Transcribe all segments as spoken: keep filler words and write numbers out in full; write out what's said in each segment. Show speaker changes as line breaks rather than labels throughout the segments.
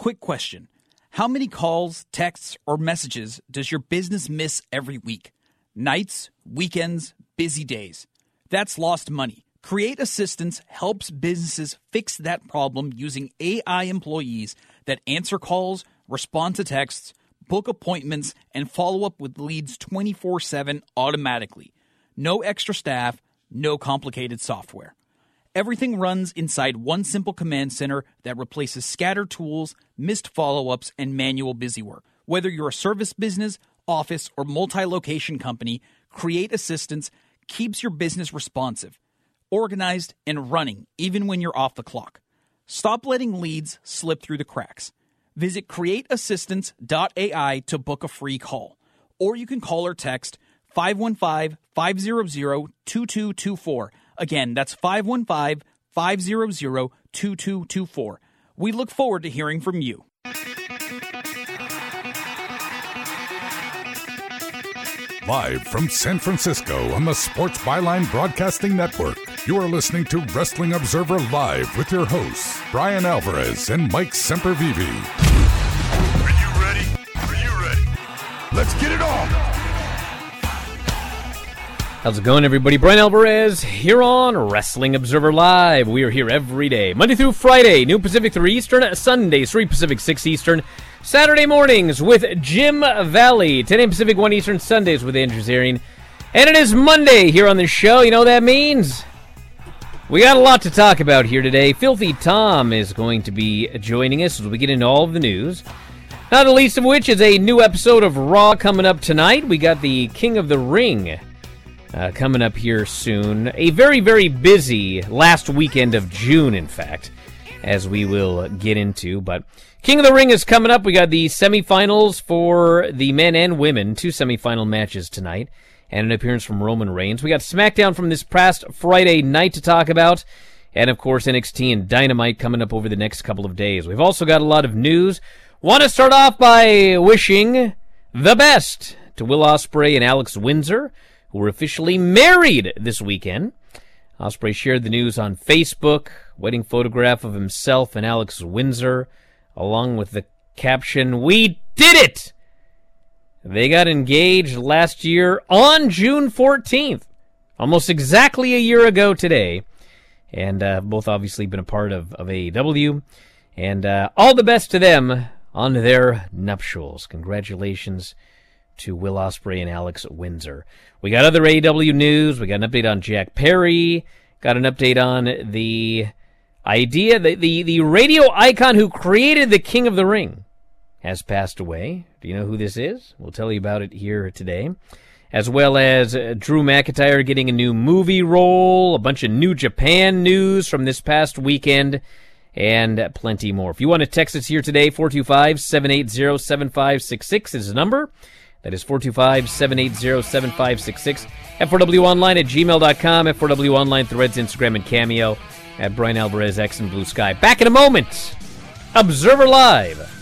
Quick question. How many calls, texts, or messages does your business miss every week? Nights, weekends, busy days. That's lost money. Create Assistance helps businesses fix that problem using A I employees that answer calls, respond to texts, book appointments, and follow up with leads twenty-four seven automatically. No extra staff, no complicated software. Everything runs inside one simple command center that replaces scattered tools, missed follow-ups, and manual busywork. Whether you're a service business, office, or multi-location company, Create Assistance keeps your business responsive, organized, and running even when you're off the clock. Stop letting leads slip through the cracks. Visit create assistance dot A I to book a free call. Or you can call or text five one five, five hundred, two two two four. Again, that's five one five, five hundred, two two two four. We look forward to hearing from you.
Live from San Francisco on the Sports Byline Broadcasting Network, you are listening to Wrestling Observer Live with your hosts, Brian Alvarez and Mike Sempervive.
Are you ready? Are you ready?
Let's get it on!
How's it going, everybody? Brian Alvarez here on Wrestling Observer Live. We are here every day, Monday through Friday, noon Pacific, three Eastern, Sundays, three Pacific, six Eastern, Saturday mornings with Jim Valley, ten a.m. Pacific, one Eastern, Sundays with Andrew Zarian. And it is Monday here on the show. You know what that means? We got a lot to talk about here today. Filthy Tom is going to be joining us as we get into all of the news. Not the least of which is a new episode of Raw coming up tonight. We got the King of the Ring uh, coming up here soon. A very, very busy last weekend of June, in fact, as we will get into. But King of the Ring is coming up. We got the semifinals for the men and women, two semifinal matches tonight, and an appearance from Roman Reigns. We got SmackDown from this past Friday night to talk about, and of course N X T and Dynamite coming up over the next couple of days. We've also got a lot of news. Want to start off by wishing the best to Will Ospreay and Alex Windsor, who were officially married this weekend. Ospreay shared the news on Facebook, wedding photograph of himself and Alex Windsor, along with the caption, "We did it!" They got engaged last year on June fourteenth, almost exactly a year ago today, and uh, both obviously been a part of, of A E W, and uh, all the best to them on their nuptials. Congratulations to Will Ospreay and Alex Windsor. We got other A E W news. We got an update on Jack Perry, got an update on the idea that the, the radio icon who created the King of the Ring has passed away. Do you know who this is? We'll tell you about it here today. As well as uh, Drew McIntyre getting a new movie role, a bunch of New Japan news from this past weekend, and plenty more. If you want to text us here today, four two five, seven eight zero, seven five six six is the number. That is four two five, seven eight zero, seven five six six. F four W Online at gmail dot com. F four W Online, Threads, Instagram, and Cameo at Brian Alvarez X and Blue Sky. Back in a moment. Observer Live.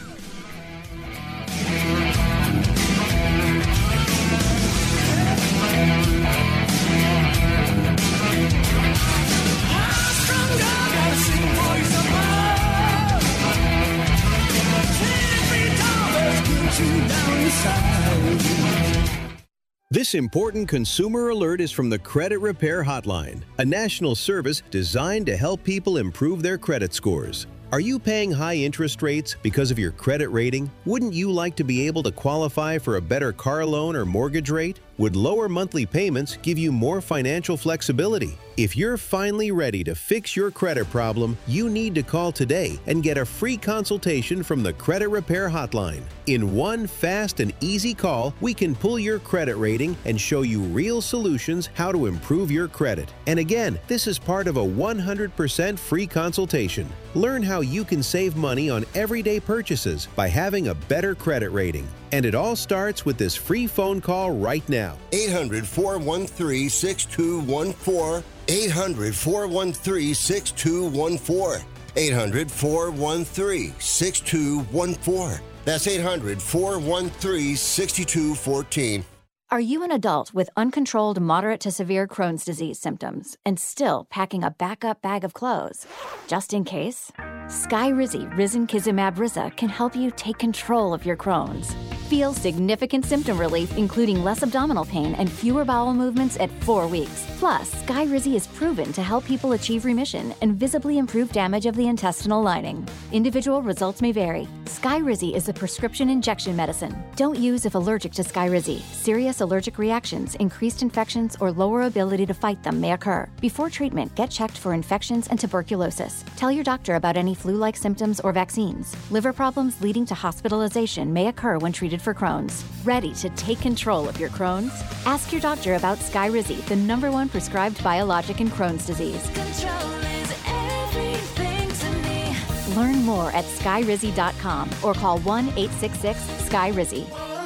This important consumer alert is from the Credit Repair Hotline, a national service designed to help people improve their credit scores. Are you paying high interest rates because of your credit rating? Wouldn't you like to be able to qualify for a better car loan or mortgage rate? Would lower monthly payments give you more financial flexibility? If you're finally ready to fix your credit problem, you need to call today and get a free consultation from the Credit Repair Hotline. In one fast and easy call, we can pull your credit rating and show you real solutions how to improve your credit. And again, this is part of a one hundred percent free consultation. Learn how you can save money on everyday purchases by having a better credit rating. And it all starts with this free phone call right now.
eight hundred, four one three, six two one four. eight hundred, four one three, six two one four. eight hundred, four one three, six two one four. That's eight hundred, four one three, six two one four.
Are you an adult with uncontrolled moderate to severe Crohn's disease symptoms and still packing a backup bag of clothes? Just in case? Skyrizi Risankizumab Riza can help you take control of your Crohn's. Feel significant symptom relief, including less abdominal pain and fewer bowel movements at four weeks. Plus, Skyrizi is proven to help people achieve remission and visibly improve damage of the intestinal lining. Individual results may vary. Skyrizi is a prescription injection medicine. Don't use if allergic to Skyrizi. Serious allergic reactions, increased infections, or lower ability to fight them may occur. Before treatment, get checked for infections and tuberculosis. Tell your doctor about any flu-like symptoms or vaccines. Liver problems leading to hospitalization may occur when treated for Crohn's. Ready to take control of your Crohn's? Ask your doctor about Skyrizi, the number one prescribed biologic in Crohn's disease.
Control is everything to me.
Learn more at skyrizi dot com or call one eight six six sky rizi.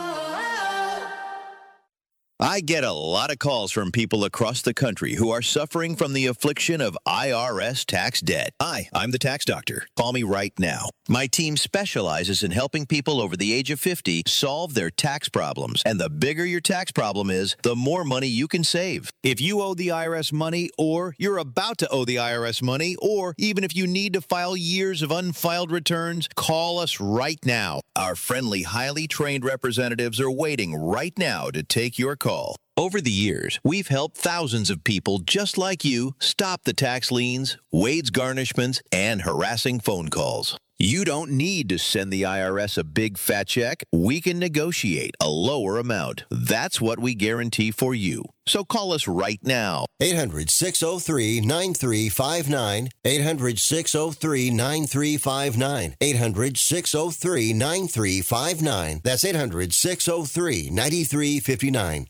I get a lot of calls from people across the country who are suffering from the affliction of I R S tax debt. Hi, I'm the tax doctor. Call me right now. My team specializes in helping people over the age of fifty solve their tax problems. And the bigger your tax problem is, the more money you can save. If you owe the I R S money, or you're about to owe the I R S money, or even if you need to file years of unfiled returns, call us right now. Our friendly, highly trained representatives are waiting right now to take your call. Over the years, we've helped thousands of people just like you stop the tax liens, wage garnishments, and harassing phone calls. You don't need to send the I R S a big fat check. We can negotiate a lower amount. That's what we guarantee for you. So call us right now.
eight hundred, six oh three, nine three five nine. eight hundred, six oh three, nine three five nine. eight hundred, six oh three, nine three five nine. That's eight hundred, six oh three, nine three five nine.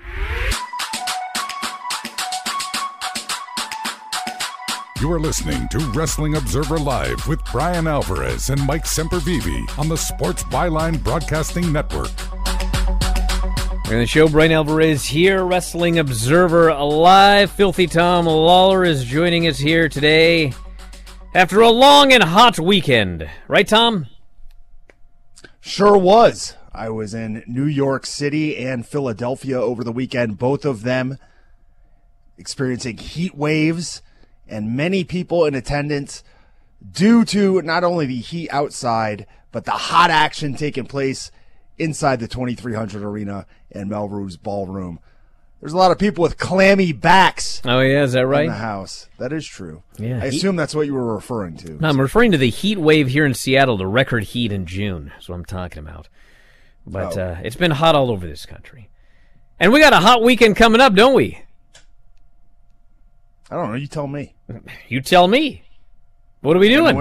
You are listening to Wrestling Observer Live with Brian Alvarez and Mike Sempervive on the Sports Byline Broadcasting Network.
We're in the show. Brian Alvarez here, Wrestling Observer Live. Filthy Tom Lawler is joining us here today after a long and hot weekend. Right, Tom?
Sure was. I was in New York City and Philadelphia over the weekend, both of them experiencing heat waves and many people in attendance due to not only the heat outside, but the hot action taking place inside the twenty-three hundred Arena and Melrose Ballroom. There's a lot of people with clammy backs.
Oh, yeah, is that right?
In the house. That is true.
Yeah,
I
heat.
assume that's what you were referring to.
No, I'm referring to the heat wave here in Seattle, the record heat in June. That's what I'm talking about. But
oh.
uh, it's been hot all over this country. And we got a hot weekend coming up, don't we?
I don't know. You tell me.
You tell me. What are we doing?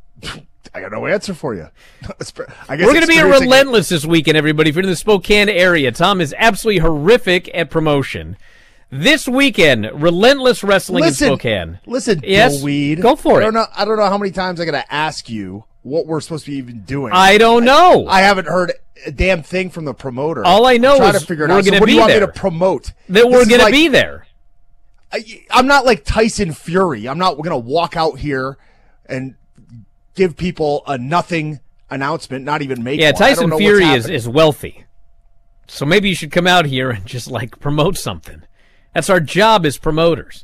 I got no answer for you. I guess
We're going to be at Relentless this weekend, everybody. If you're in the Spokane area, Tom is absolutely horrific at promotion. This weekend, Relentless Wrestling
listen,
in Spokane.
Listen,
yes,
Weed.
Go for
I don't
it.
Know, I don't know how many times I got to ask you what we're supposed to be even doing.
I don't know.
I, I haven't heard a damn thing from the promoter.
All I know
I'm trying
is
to figure it
we're
out.
going
So
to
what
be
do you want
there.
me to promote?
That we're going
like,
to be there.
I, I'm not like Tyson Fury. I'm not going to walk out here and give people a nothing announcement, not even make
Yeah,
one. I don't
Tyson
know
Fury
what's
is,
happening.
is wealthy. So maybe you should come out here and just, like, promote something. That's our job as promoters.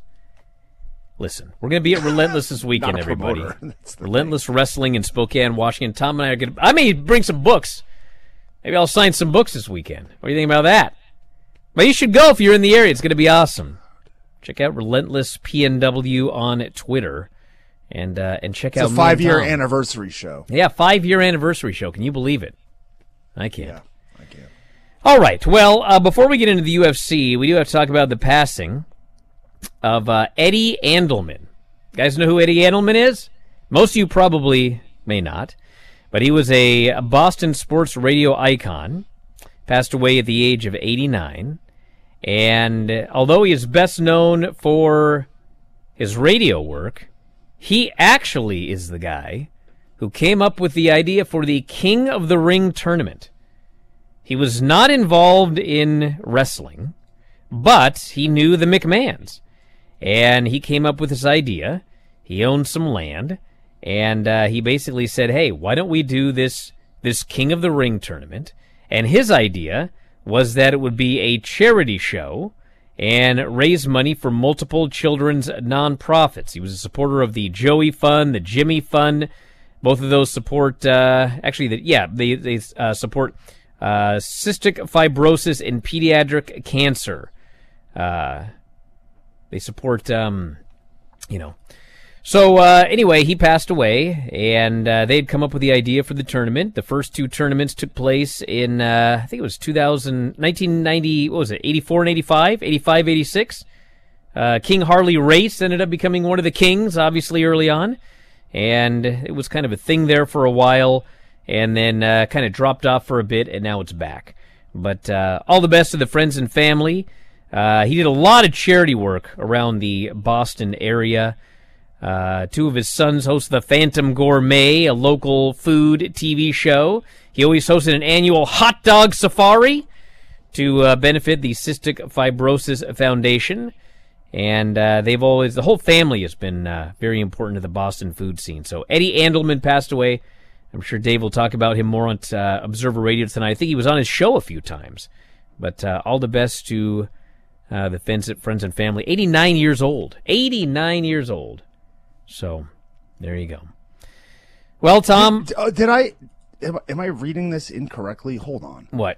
Listen, we're going to be at Relentless this weekend,
Not a
everybody.
promoter. That's the
Relentless Wrestling in Spokane, Washington. Tom and I are going to... I may bring some books. Maybe I'll sign some books this weekend. What do you think about that? But you should go if you're in the area. It's going to be awesome. Check out Relentless P N W on Twitter. And uh, and check
It's
out...
a five-year
Tom.
anniversary show.
Yeah, five-year anniversary show. Can you believe it? I can't.
Yeah, I can't.
All right. Well, uh, before we get into the U F C, we do have to talk about the passing of uh, Eddie Andelman. You guys know who Eddie Andelman is? Most of you probably may not. But he was a Boston sports radio icon. Passed away at the age of eighty-nine. And uh, although he is best known for his radio work, he actually is the guy who came up with the idea for the King of the Ring tournament. He was not involved in wrestling, but he knew the McMahons. And he came up with this idea. He owned some land, and uh, he basically said, hey, why don't we do this, this King of the Ring tournament? And his idea was that it would be a charity show and raise money for multiple children's nonprofits. He was a supporter of the Joey Fund, the Jimmy Fund, Both of those support, uh, actually, the, yeah, they, they uh, support uh, cystic fibrosis and pediatric cancer. Uh, they support, um, you know. So, uh, anyway, he passed away, and uh, they'd come up with the idea for the tournament. The first two tournaments took place in, uh, I think it was two thousand, nineteen ninety, what was it, eighty-four and eighty-five, eighty-five, eighty-six. Uh, King Harley Race ended up becoming one of the kings, obviously, early on. And it was kind of a thing there for a while, and then uh, kind of dropped off for a bit, and now it's back. But uh, all the best to the friends and family. Uh, he did a lot of charity work around the Boston area. Uh, two of his sons host the Phantom Gourmet, a local food T V show. He always hosted an annual hot dog safari to uh, benefit the Cystic Fibrosis Foundation. And uh, they've always, the whole family has been uh, very important to the Boston food scene. So Eddie Andelman passed away. I'm sure Dave will talk about him more on uh, Observer Radio tonight. I think he was on his show a few times. But uh, all the best to uh, the friends and family. eighty-nine years old. eighty-nine years old. So, there you go. Well, Tom.
Did, uh, did I, am, am I reading this incorrectly? Hold on.
What?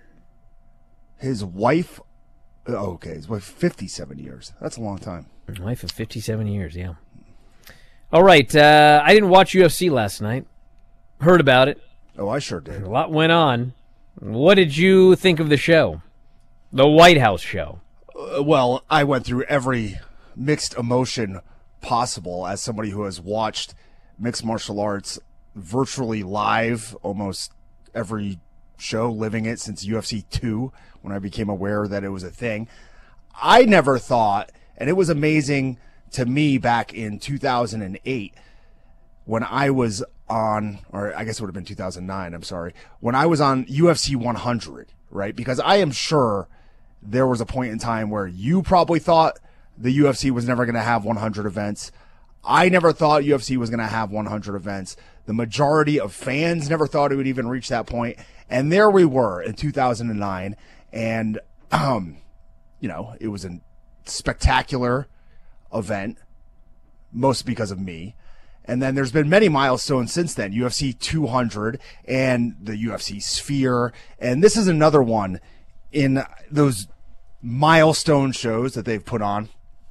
His wife, oh, okay, his wife, fifty-seven years. That's a long time.
Wife of fifty-seven years, yeah. All right, uh, I didn't watch U F C last night. Heard about it.
Oh, I sure did.
A lot went on. What did you think of the show? The White House show.
Uh, well, I went through every mixed emotion possible as somebody who has watched mixed martial arts virtually live almost every show, living it since U F C two when I became aware that it was a thing. I never thought, and it was amazing to me back in two thousand eight when I was on, or I guess it would have been two thousand nine, I'm sorry, when I was on U F C one hundred, right? Because I am sure there was a point in time where you probably thought the U F C was never going to have one hundred events. I never thought U F C was going to have one hundred events. The majority of fans never thought it would even reach that point. And there we were in two thousand nine. And, um, you know, it was a spectacular event, mostly because of me. And then there's been many milestones since then. U F C two hundred and the U F C Sphere. And this is another one in those milestone shows that they've put on.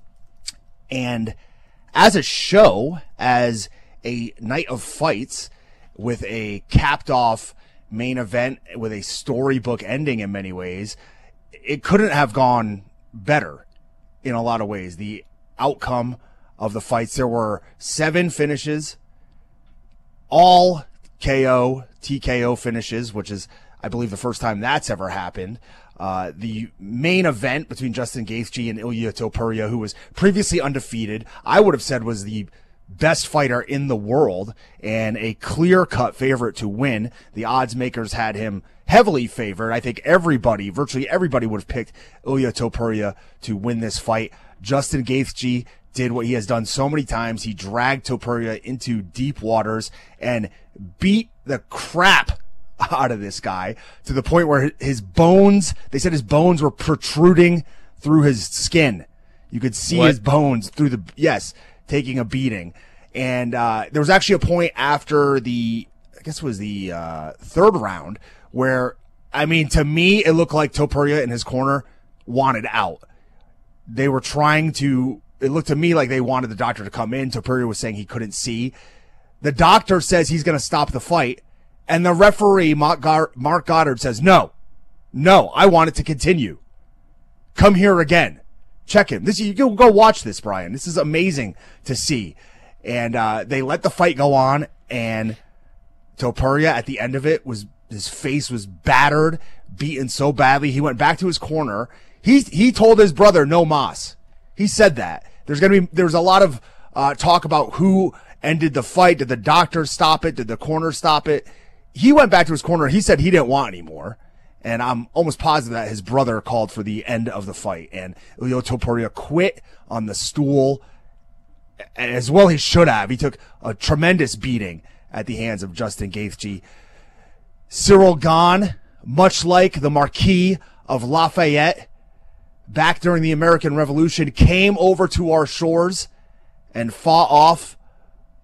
And as a show, as a night of fights with a capped off main event with a storybook ending in many ways, it couldn't have gone better in a lot of ways. The outcome of the fights, there were seven finishes, all K O, T K O finishes, which is, I believe, the first time that's ever happened. Uh, the main event between Justin Gaethje and Ilia Topuria, who was previously undefeated, I would have said was the best fighter in the world and a clear-cut favorite to win. The odds makers had him heavily favored. I think everybody, virtually everybody, would have picked Ilia Topuria to win this fight. Justin Gaethje did what he has done so many times. He dragged Topuria into deep waters and beat the crap out of this guy to the point where his bones, they said his bones were protruding through his skin. You could see what? his bones through the, yes, taking a beating. And uh, there was actually a point after the, I guess it was the uh, third round where, I mean, to me, it looked like Topuria in his corner wanted out. They were trying to, it looked to me like they wanted the doctor to come in. Topuria was saying he couldn't see. The doctor says he's going to stop the fight. And the referee, Mark Goddard, says, no, no, I want it to continue. Come here again. Check him. This, you go, go watch this, Brian. This is amazing to see. And uh, they let the fight go on, and Topuria at the end of it was, his face was battered, beaten so badly. He went back to his corner. He, he told his brother, no mas. He said that. There's going to be, there's a lot of uh, talk about who ended the fight. Did the doctor stop it? Did the corner stop it? He went back to his corner. He said he didn't want any more. And I'm almost positive that his brother called for the end of the fight. And Ilia Topuria quit on the stool, as well he should have. He took a tremendous beating at the hands of Justin Gaethje. Cyril Gane, much like the Marquis of Lafayette, back during the American Revolution, came over to our shores and fought off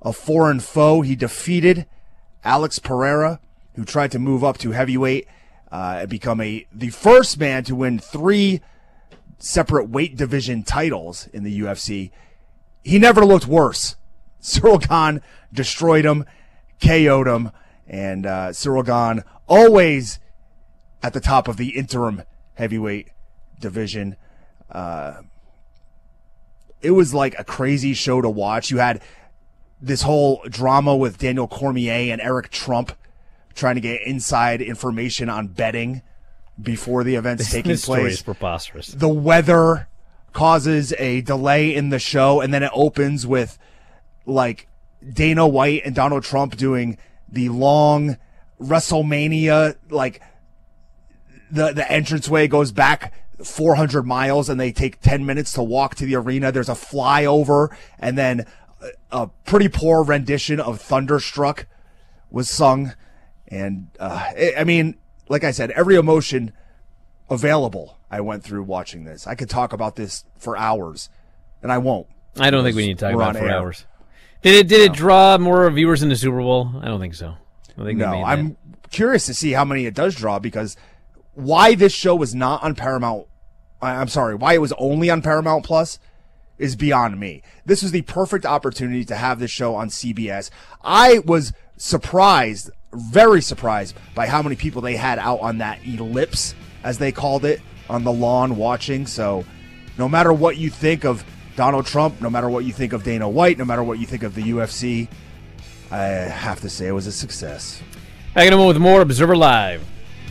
a foreign foe. He defeated Alex Pereira, who tried to move up to heavyweight uh, and become a the first man to win three separate weight division titles in the U F C. He never looked worse. Ciryl Gane destroyed him, K O'd him, and uh, Ciryl Gane always at the top of the interim heavyweight division. Uh, it was like a crazy show to watch. You had this whole drama with Daniel Cormier and Eric Trump trying to get inside information on betting before the event's
This,
taking
this story
place.
is preposterous.
The weather causes a delay in the show, and then it opens with like Dana White and Donald Trump doing the long WrestleMania, like the the entranceway goes back four hundred miles and they take ten minutes to walk to the arena. There's a flyover, and then a, a pretty poor rendition of Thunderstruck was sung. And uh, I I mean, like I said, every emotion available I went through watching this. I could talk about this for hours, and I won't.
I don't think we need to talk
We're
about it
on
for
air.
hours. Did it did it draw more viewers in the Super Bowl? I don't think so. I think they
No,
made that.
I'm curious to see how many it does draw, because why this show was not on Paramount, I- I'm sorry, why it was only on Paramount Plus is beyond me. This was the perfect opportunity to have this show on C B S. I was surprised, very surprised by how many people they had out on that ellipse, as they called it, on the lawn watching. So no matter what you think of Donald Trump, no matter what you think of Dana White, no matter what you think of the U F C, I have to say it was a success.
Back in a moment with more Observer Live.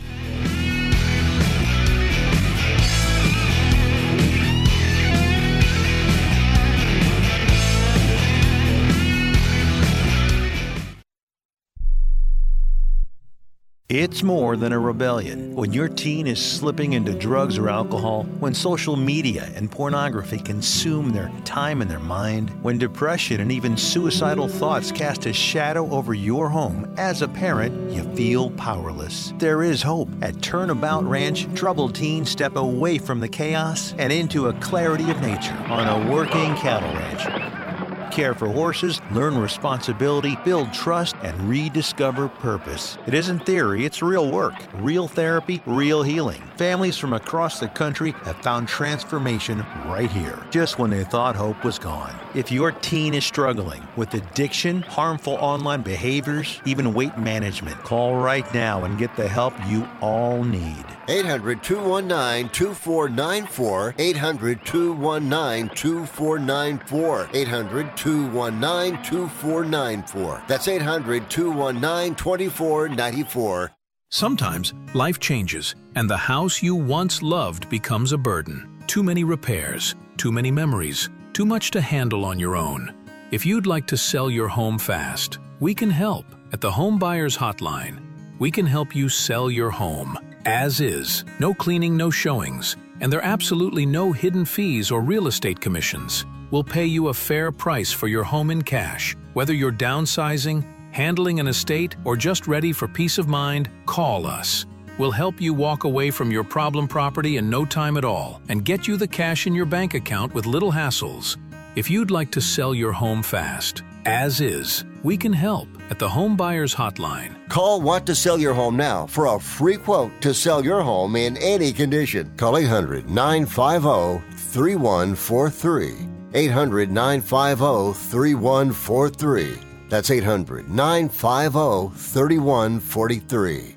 It's more than a rebellion. When your teen is slipping into drugs or alcohol, when social media and pornography consume their time and their mind, when depression and even suicidal thoughts cast a shadow over your home, as a parent, you feel powerless. There is hope. At Turnabout Ranch, troubled teens step away from the chaos and into a clarity of nature on a working cattle ranch. Care for horses, learn responsibility, build trust, and rediscover purpose. It isn't theory, it's real work. Real therapy, real healing. Families from across the country have found transformation right here, just when they thought hope was gone. If your teen is struggling with addiction, harmful online behaviors, even weight management, call right now and get the help you all need.
eight hundred, two one nine, two four nine four. eight hundred, two one nine, two four nine four. eight hundred, two one nine, two four nine four. That's eight hundred, two one nine, two four nine four.
Sometimes life changes and the house you once loved becomes a burden. Too many repairs, too many memories, too much to handle on your own. If you'd like to sell your home fast, we can help at the Home Buyers Hotline. We can help you sell your home as is, no cleaning, no showings, and there are absolutely no hidden fees or real estate commissions. We'll pay you a fair price for your home in cash. Whether you're downsizing, handling an estate, or just ready for peace of mind, call us. We'll help you walk away from your problem property in no time at all and get you the cash in your bank account with little hassles. If you'd like to sell your home fast, as is, we can help at the Home Buyers Hotline.
Call Want to Sell Your Home Now for a free quote to sell your home in any condition. Call eight hundred, nine five zero, three one four three. eight hundred, nine five zero, three one four three. That's eight hundred, nine five zero, three one four three.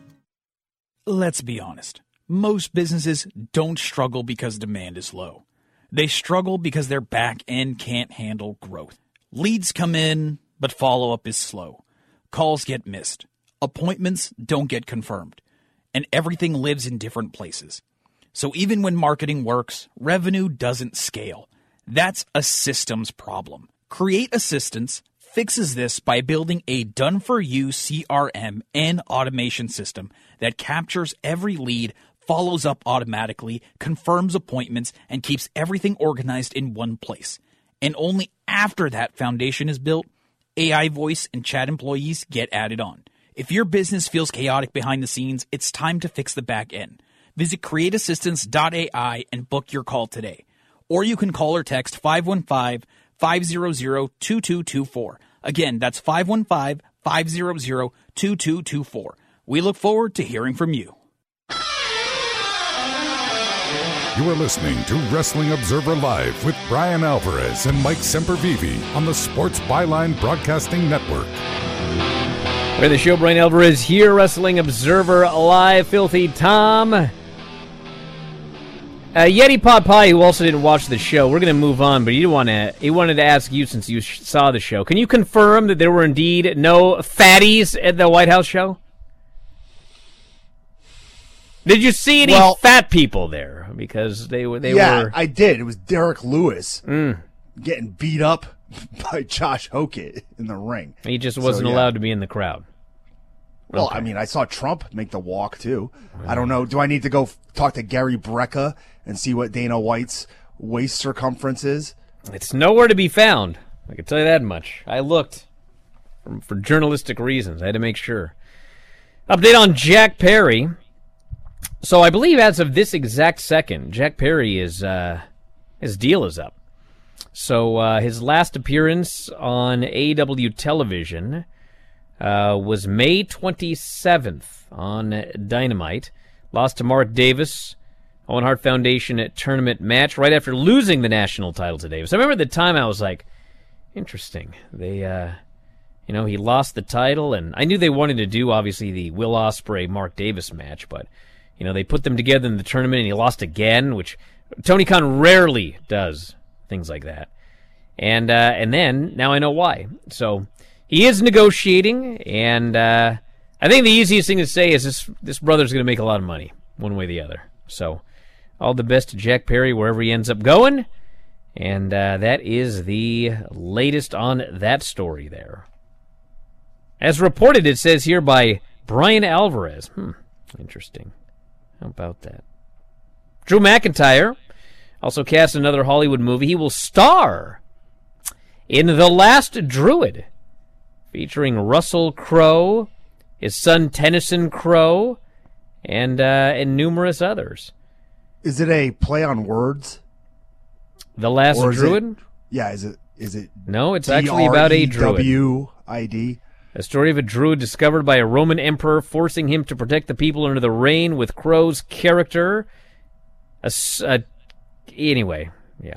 Let's be honest. Most businesses don't struggle because demand is low. They struggle because their back end can't handle growth. Leads come in, but follow-up is slow. Calls get missed. Appointments don't get confirmed. And everything lives in different places. So even when marketing works, revenue doesn't scale. That's a systems problem. Create Assistance fixes this by building a done-for-you C R M and automation system that captures every lead, follows up automatically, confirms appointments, and keeps everything organized in one place. And only after that foundation is built, A I voice and chat employees get added on. If your business feels chaotic behind the scenes, it's time to fix the back end. Visit create assistance dot A I and book your call today. Or you can call or text five one five, five zero zero, two two two four. Again, that's five one five, five zero zero, two two two four. We look forward to hearing from you.
You are listening to Wrestling Observer Live with Brian Alvarez and Mike Sempervive on the Sports Byline Broadcasting Network.
We're the show, Brian Alvarez here, Wrestling Observer Live. Filthy Tom. Uh, Yeti Pot Pie, who also didn't watch the show, we're going to move on, but he, want to, he wanted to ask you since you sh- saw the show. Can you confirm that there were indeed no fatties at the White House show? Did you see any
well,
fat people there? Because they were. They
yeah,
were...
I did. It was Derek Lewis
mm.
getting beat up by Josh Hokett in the ring.
He just wasn't
so, yeah.
allowed to be in the crowd.
Well,
okay.
I mean, I saw Trump make the walk, too. Really? I don't know. Do I need to go f- talk to Gary Brecka and see what Dana White's waist circumference is?
It's nowhere to be found. I can tell you that much. I looked for, for journalistic reasons. I had to make sure. Update on Jack Perry. So I believe as of this exact second, Jack Perry is, uh, his deal is up. So uh, his last appearance on A E W television uh, was May twenty-seventh on Dynamite. Lost to Mark Davis, Owen Hart Foundation tournament match right after losing the national title to Davis. I remember at the time I was like, interesting. They, uh, you know, he lost the title, and I knew they wanted to do, obviously, the Will Ospreay-Mark Davis match, but... You know, they put them together in the tournament, and he lost again, which Tony Khan rarely does things like that. And uh, and then, now I know why. So, he is negotiating, and uh, I think the easiest thing to say is this this brother's going to make a lot of money, one way or the other. So, all the best to Jack Perry, wherever he ends up going. And uh, that is the latest on that story there. As reported, it says here by Brian Alvarez. Hmm, interesting. How about that? Drew McIntyre also cast another Hollywood movie. He will star in The Last Druid, featuring Russell Crowe, his son Tennyson Crowe, and uh, and numerous others.
Is it a play on words?
The Last Druid?
It, yeah, is it? Is it?
No, it's actually about a druid.
W I D.
A story of a druid discovered by a Roman emperor, forcing him to protect the people under the rain with Crowe's character. A, a, anyway, yeah.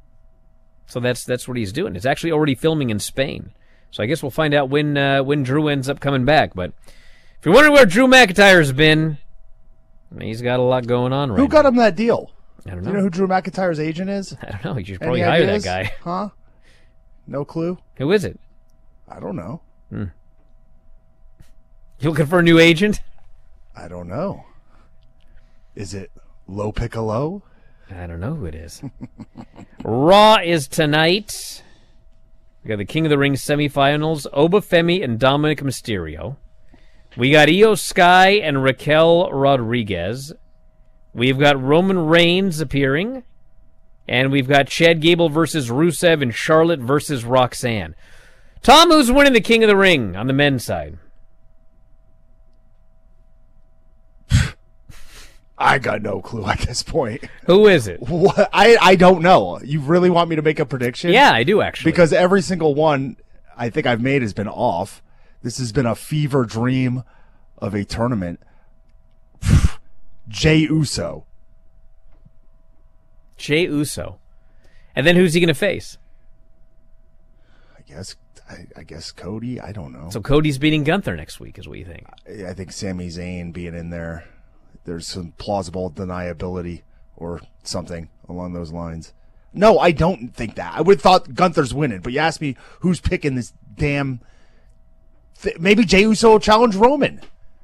So that's that's what he's doing. He's actually already filming in Spain. So I guess we'll find out when uh, when Drew ends up coming back. But if you're wondering where Drew McIntyre's been, he's got a lot going on right now.
Who got him that deal?
I don't know.
Do you know who Drew McIntyre's agent is?
I don't know. You should probably
Any
hire
ideas?
that guy.
Huh? No clue?
Who is it?
I don't know.
Hmm. You looking for a new agent?
I don't know. Is it Lo Piccolo?
I don't know who it is. Raw is tonight. We got the King of the Ring semifinals, Oba Femi and Dominic Mysterio. We got Io Sky and Raquel Rodriguez. We've got Roman Reigns appearing. And we've got Chad Gable versus Rusev and Charlotte versus Roxanne. Tom, who's winning the King of the Ring on the men's side?
I got no clue at this point.
Who is it?
What? I, I don't know. You really want me to make a prediction?
Yeah, I do, actually.
Because every single one I think I've made has been off. This has been a fever dream of a tournament. Jey Uso.
Jey Uso. And then who's he going to face?
I guess I, I guess Cody. I don't know.
So Cody's beating Gunther next week is what you think?
I, I think Sami Zayn being in there, there's some plausible deniability or something along those lines. No, I don't think that. I would have thought Gunther's winning, but you asked me who's picking this damn... Th- maybe Jey Uso will challenge Roman.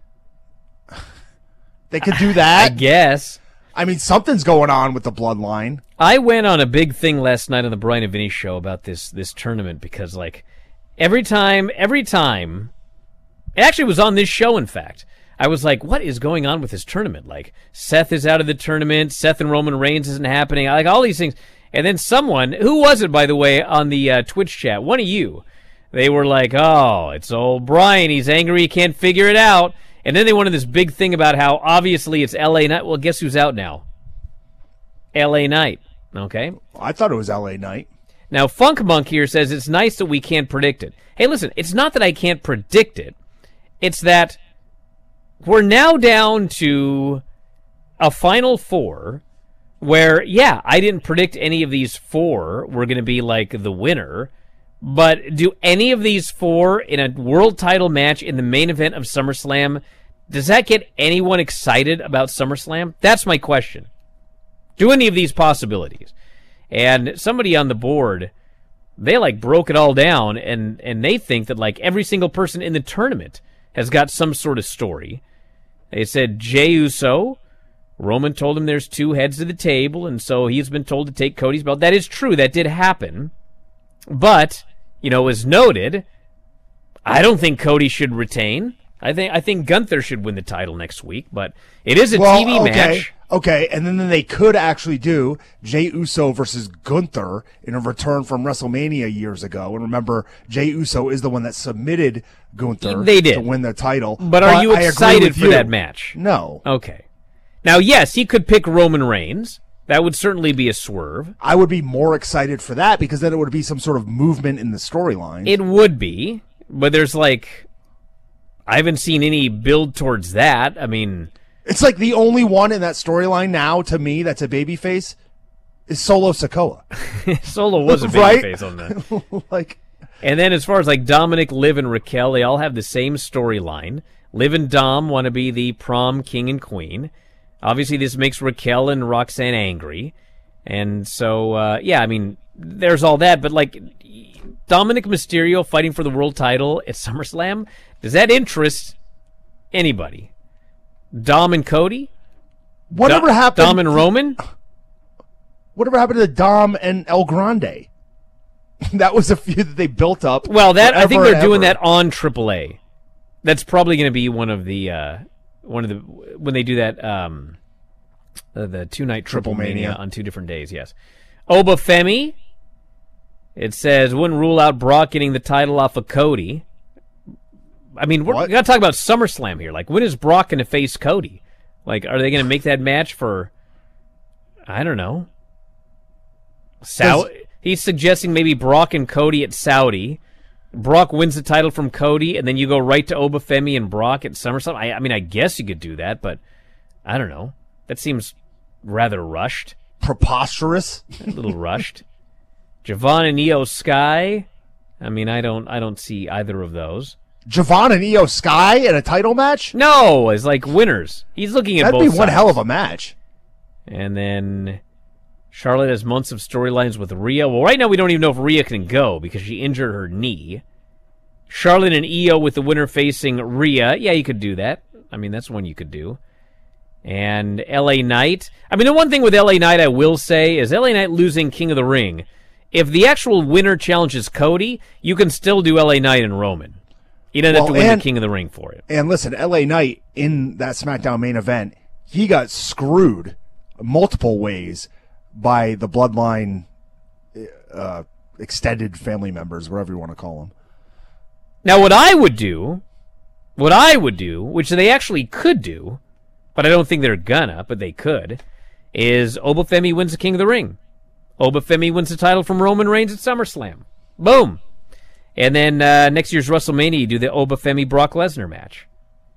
They could do that.
I guess.
I mean, something's going on with the bloodline.
I went on a big thing last night on the Brian and Vinny show about this this tournament because, like, every time, every time, it actually was on this show, in fact, I was like, what is going on with this tournament? Like, Seth is out of the tournament, Seth and Roman Reigns isn't happening, like, all these things. And then someone, who was it, by the way, on the uh, Twitch chat? One of you. They were like, oh, it's old Brian, he's angry, he can't figure it out. And then they wanted this big thing about how, obviously, it's L A Knight. Well, guess who's out now? L A Knight. Okay.
I thought it was L A Knight.
Now, Funk Monk here says it's nice that we can't predict it. Hey, listen, it's not that I can't predict it. It's that we're now down to a Final Four where, yeah, I didn't predict any of these four were going to be like the winner, but do any of these four in a world title match in the main event of SummerSlam, does that get anyone excited about SummerSlam? That's my question. Do any of these possibilities? And somebody on the board, they like broke it all down, and, and they think that like every single person in the tournament has got some sort of story. They said Jey Uso, Roman told him there's two heads to the table, and so he's been told to take Cody's belt. That is true. That did happen. But, you know, as noted, I don't think Cody should retain. I think I think Gunther should win the title next week, but it is a
well,
T V
okay,
match.
Okay, and then they could actually do Jey Uso versus Gunther in a return from WrestleMania years ago. And remember, Jey Uso is the one that submitted Gunther
they did.
to win the title.
But are you excited for
you.
that match?
No.
Okay. Now, yes, he could pick Roman Reigns. That would certainly be a swerve.
I would be more excited for that because then it would be some sort of movement in the storyline.
It would be, but there's like, I haven't seen any build towards that. I mean,
it's like the only one in that storyline now to me that's a babyface is Solo Sikoa.
Solo was a
right?
babyface on that.
like,
and then as far as like Dominic, Liv, and Raquel, they all have the same storyline. Liv and Dom want to be the prom king and queen. Obviously, this makes Raquel and Roxanne angry. And so, uh, yeah, I mean, there's all that. But, like, Dominic Mysterio fighting for the world title at SummerSlam, does that interest anybody? Dom and Cody?
Whatever
Do-
happened...
Dom and Roman?
Whatever happened to Dom and El Grande? That was a feud that they built up.
Well, that I think they're doing
ever.
that on triple A. That's probably going to be one of the... Uh, One of the when they do that um, uh, the two night Triple Mania on two different days. Yes, Oba Femi. It says wouldn't rule out Brock getting the title off of Cody. I mean, we're, we got to talk about SummerSlam here. Like, when is Brock going to face Cody? Like, are they going to make that match for? I don't know. Sau- He's suggesting maybe Brock and Cody at Saudi. Brock wins the title from Cody, and then you go right to Oba Femi and Brock at SummerSlam. I, I mean, I guess you could do that, but I don't know. That seems rather rushed.
Preposterous.
A little rushed. Javon and Io Sky. I mean, I don't, I don't see either of those.
Javon and Io Sky in a title match?
No, as like winners. He's looking at
That'd
both
be one
sides.
hell of a match.
And then Charlotte has months of storylines with Rhea. Well, right now we don't even know if Rhea can go because she injured her knee. Charlotte and Io with the winner facing Rhea. Yeah, you could do that. I mean, that's one you could do. And L A Knight. I mean, the one thing with L A Knight I will say is L A Knight losing King of the Ring. If the actual winner challenges Cody, you can still do L A Knight and Roman. You don't
well,
have to win
and,
the King of the Ring for it.
And listen, L A Knight in that SmackDown main event, he got screwed multiple ways by the Bloodline uh, extended family members, whatever you want to call them.
Now, what I would do, what I would do, which they actually could do, but I don't think they're gonna, but they could, is Oba Femi wins the King of the Ring. Oba Femi wins the title from Roman Reigns at SummerSlam. Boom. And then uh, next year's WrestleMania, you do the Oba Femi Brock Lesnar match.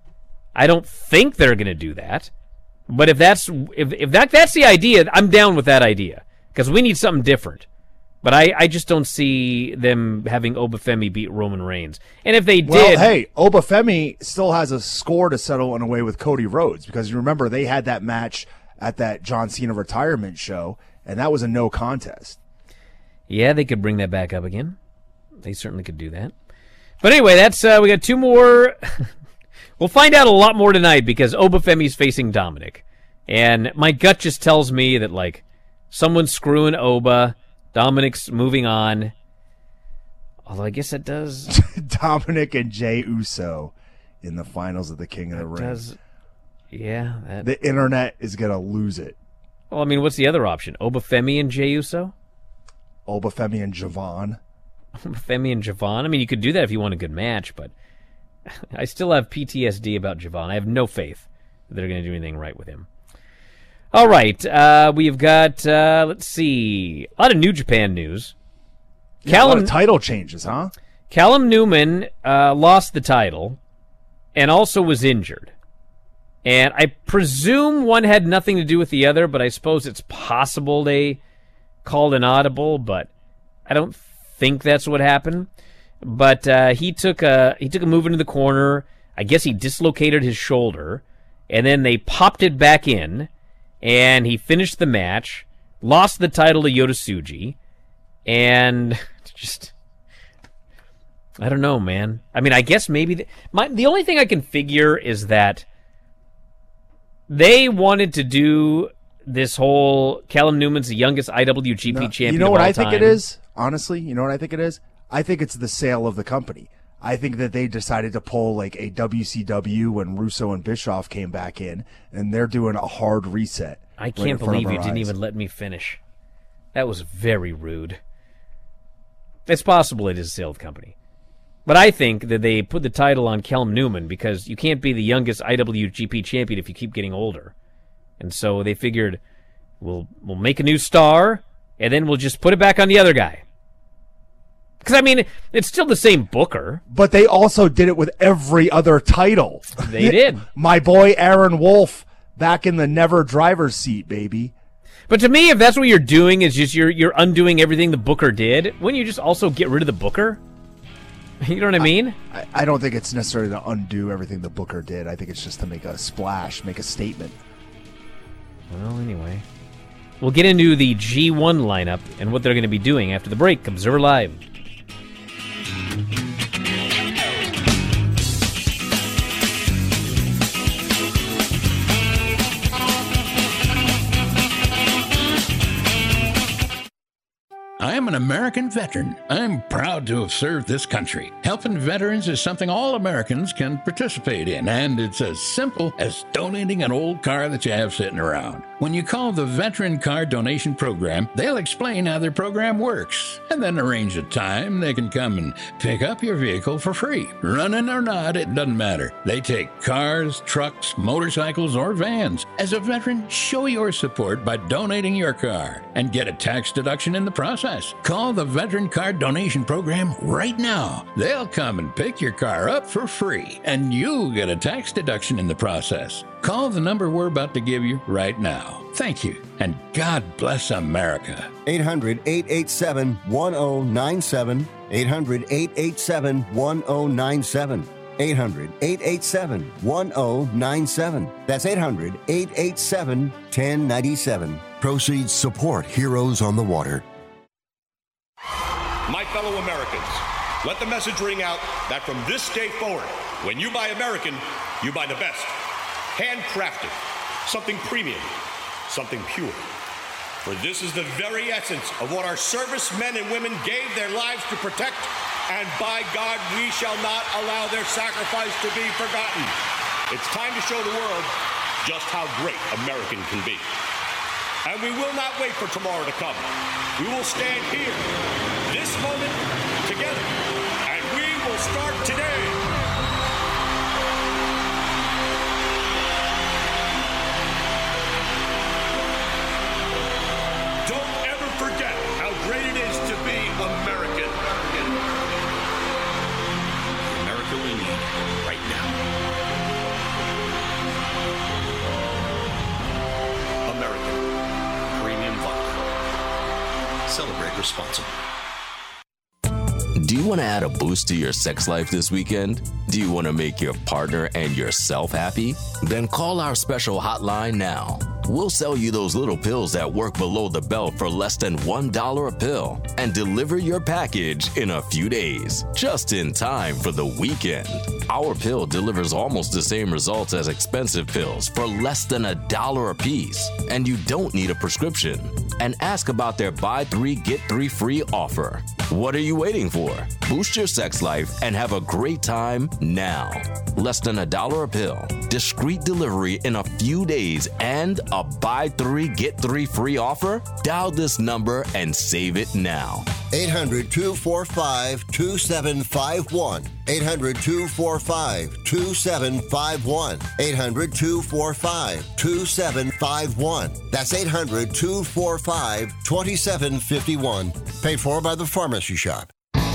I don't think they're gonna do that. But if that's if if that that's the idea, I'm down with that idea because we need something different. But I, I just don't see them having Oba Femi beat Roman Reigns. And if they
well,
did,
hey, Oba Femi still has a score to settle in a way with Cody Rhodes because you remember they had that match at that John Cena retirement show, and that was a no contest.
Yeah, they could bring that back up again. They certainly could do that. But anyway, that's uh, we got two more. We'll find out a lot more tonight because Oba Femi's facing Dominic. And my gut just tells me that, like, someone's screwing Oba, Dominic's moving on. Although I guess it does.
Dominic and Jey Uso in the finals of the King of the Ring.
Does, yeah. That...
The internet is going to lose it.
Well, I mean, what's the other option? Oba Femi and Jey Uso?
Oba Femi and Javon.
Oba Femi and Javon? I mean, you could do that if you want a good match, but I still have P T S D about Javon. I have no faith that they're going to do anything right with him. All right, uh, we've got, uh, let's see, a lot of New Japan news.
Yeah, Callum, a lot of title changes, huh?
Callum Newman uh, lost the title and also was injured. And I presume one had nothing to do with the other, but I suppose it's possible they called an audible, but I don't think that's what happened. But uh, he took a he took a move into the corner. I guess he dislocated his shoulder, and then they popped it back in, and he finished the match, lost the title to Yota Tsuji, and just... I don't know, man. I mean, I guess maybe... The, my, the only thing I can figure is that they wanted to do this whole Callum Newman's the youngest I W G P
no,
champion
You know
of
what
all
I think
time.
it is? Honestly, you know what I think it is? I think it's the sale of the company. I think that they decided to pull like a W C W when Russo and Bischoff came back in, and they're doing a hard reset.
I can't
right
believe you didn't even let me finish. That was very rude. It's possible it is a sale of the company. But I think that they put the title on Callum Newman because you can't be the youngest I W G P champion if you keep getting older. And so they figured, we'll we'll make a new star, and then we'll just put it back on the other guy. Because, I mean, it's still the same booker.
But they also did it with every other title.
They did.
My boy Aaron Wolf back in the never driver's seat, baby.
But to me, if that's what you're doing, is just you're you're undoing everything the booker did, wouldn't you just also get rid of the booker? You know what I mean?
I, I don't think it's necessarily to undo everything the booker did. I think it's just to make a splash, make a statement.
Well, anyway. We'll get into the G one lineup and what they're going to be doing after the break. Observer Live.
I am an American veteran. I'm proud to have served this country. Helping veterans is something all Americans can participate in, and it's as simple as donating an old car that you have sitting around. When you call the Veteran Car Donation Program, they'll explain how their program works, and then arrange a time they can come and pick up your vehicle for free. Running or not, it doesn't matter. They take cars, trucks, motorcycles, or vans. As a veteran, show your support by donating your car and get a tax deduction in the process. Call the Veteran Car Donation Program right now. They'll come and pick your car up for free, and you'll get a tax deduction in the process. Call the number we're about to give you right now. Thank you, and God bless America.
eight hundred, eight eight seven, one oh nine seven. eight hundred, eight eight seven, one oh nine seven. eight hundred, eight eight seven, one oh nine seven. That's eight hundred, eight eight seven, one oh nine seven.
Proceeds support Heroes on the Water.
My fellow Americans, let the message ring out that from this day forward, when you buy American, you buy the best. Handcrafted, something premium, something pure. For this is the very essence of what our servicemen and women gave their lives to protect, and by God, we shall not allow their sacrifice to be forgotten. It's time to show the world just how great American can be. And we will not wait for tomorrow to come. We will stand here, this moment, together, and we will start today. Don't ever forget how great it is to be American. The America we need right now. American Premium Vodka. Celebrate responsibly.
Do you want to add a boost to your sex life this weekend? Do you want to make your partner and yourself happy? Then call our special hotline now. We'll sell you those little pills that work below the belt for less than one dollar a pill and deliver your package in a few days, just in time for the weekend. Our pill delivers almost the same results as expensive pills for less than a dollar a piece, and you don't need a prescription. And ask about their buy three, get three free offer. What are you waiting for? Boost your sex life and have a great time now. Less than a dollar a pill, discreet delivery in a few days, and a buy three, get three free offer? Dial this number and save it now.
eight hundred, two four five, two seven five one. eight hundred, two four five, two seven five one. eight hundred, two four five, two seven five one. That's eight hundred, two four five, two seven five one. Paid for by the Pharmacy Shop.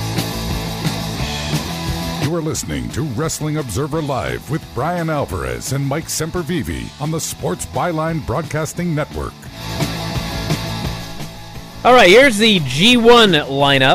You are listening to Wrestling Observer Live with Brian Alvarez and Mike Sempervive on the Sports Byline Broadcasting Network.
All right, here's the G one lineup.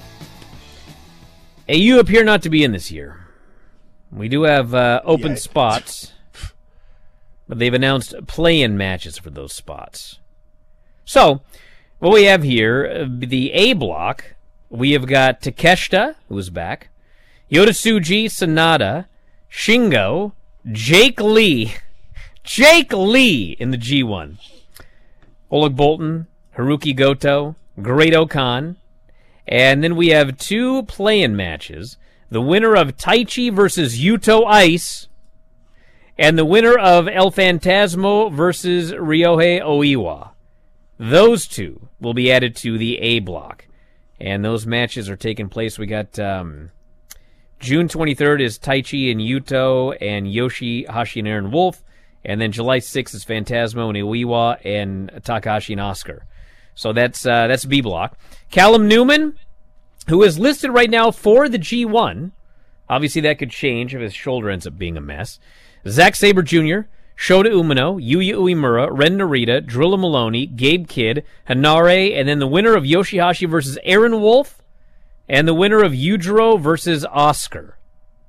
Hey, you appear not to be in this year. We do have uh, open yeah. spots, but they've announced play-in matches for those spots. So, what we have here, uh, the A block, we have got Takeshita, who's back, Yotatsuji Sanada, Shingo, Jake Lee, Jake Lee in the G one, Oleg Boltin, Haruki Goto, Great-O-Khan, and then we have two play-in matches, the winner of Taichi versus Yuto Ice, and the winner of El Phantasmo versus Ryohei Oiwa. Those two will be added to the A block, and those matches are taking place. We got... Um, June twenty-third is Taichi and Yuto and Yoshi-Hashi and Aaron Wolf. And then July sixth is Phantasmo and Iiwa and Takahashi and Oscar. So that's uh, that's B block. Callum Newman, who is listed right now for the G one. Obviously that could change if his shoulder ends up being a mess. Zack Sabre Junior, Shota Umino, Yuya Uemura, Ren Narita, Drilla Maloney, Gabe Kidd, Hanare, and then the winner of Yoshi-Hashi versus Aaron Wolf. And the winner of Yujiro versus Oscar.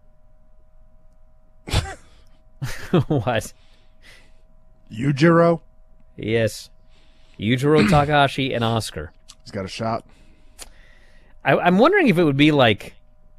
What?
Yujiro?
Yes. Yujiro Takahashi and Oscar.
He's got a shot.
I, I'm wondering if it would be like...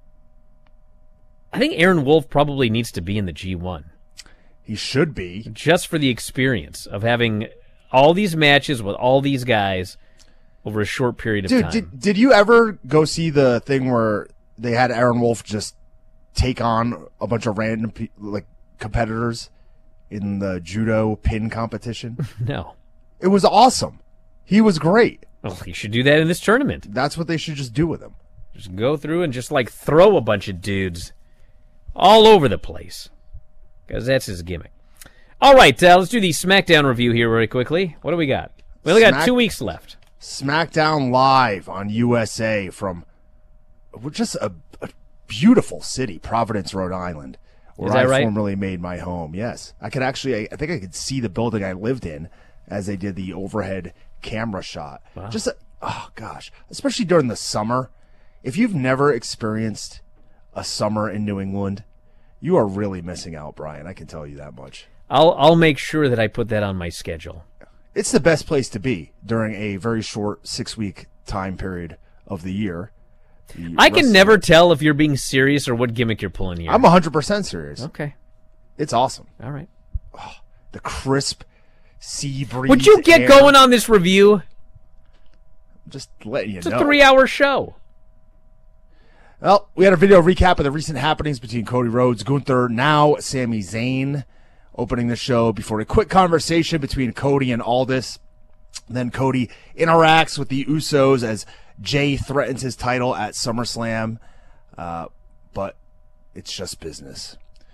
I think Aaron Wolf probably needs to be in the G one.
He should be.
Just for the experience of having all these matches with all these guys... over a short period of
Dude,
time.
Did, did you ever go see the thing where they had Aaron Wolf just take on a bunch of random pe- like competitors in the judo pin competition?
No.
It was awesome. He was great.
Well, he should do that in this tournament.
That's what they should just do with him.
Just go through and just like throw a bunch of dudes all over the place. Because that's his gimmick. All right, uh, let's do the SmackDown review here very quickly. What do we got? We only
Smack-
got two weeks left.
SmackDown Live on U S A from just a, a beautiful city, Providence, Rhode Island, where I
right?
formerly made my home. Yes. I could actually, I, I think I could see the building I lived in as they did the overhead camera shot.
Wow.
Just, a, oh gosh, especially during the summer. If you've never experienced a summer in New England, you are really missing out, Brian. I can tell you that much.
I'll I'll make sure that I put that on my schedule.
It's the best place to be during a very short six-week time period of the year. The
I can never tell if you're being serious or what gimmick you're pulling here.
I'm one hundred percent serious.
Okay.
It's awesome.
All right.
Oh, the crisp sea breeze.
Would you get
air.
going on this review?
Just letting you
it's
know.
It's a three-hour show.
Well, we had a video recap of the recent happenings between Cody Rhodes, Gunther, now Sami Zayn, opening the show before a quick conversation between Cody and Aldis. Then Cody interacts with the Usos as Jay threatens his title at SummerSlam, uh, but it's just business.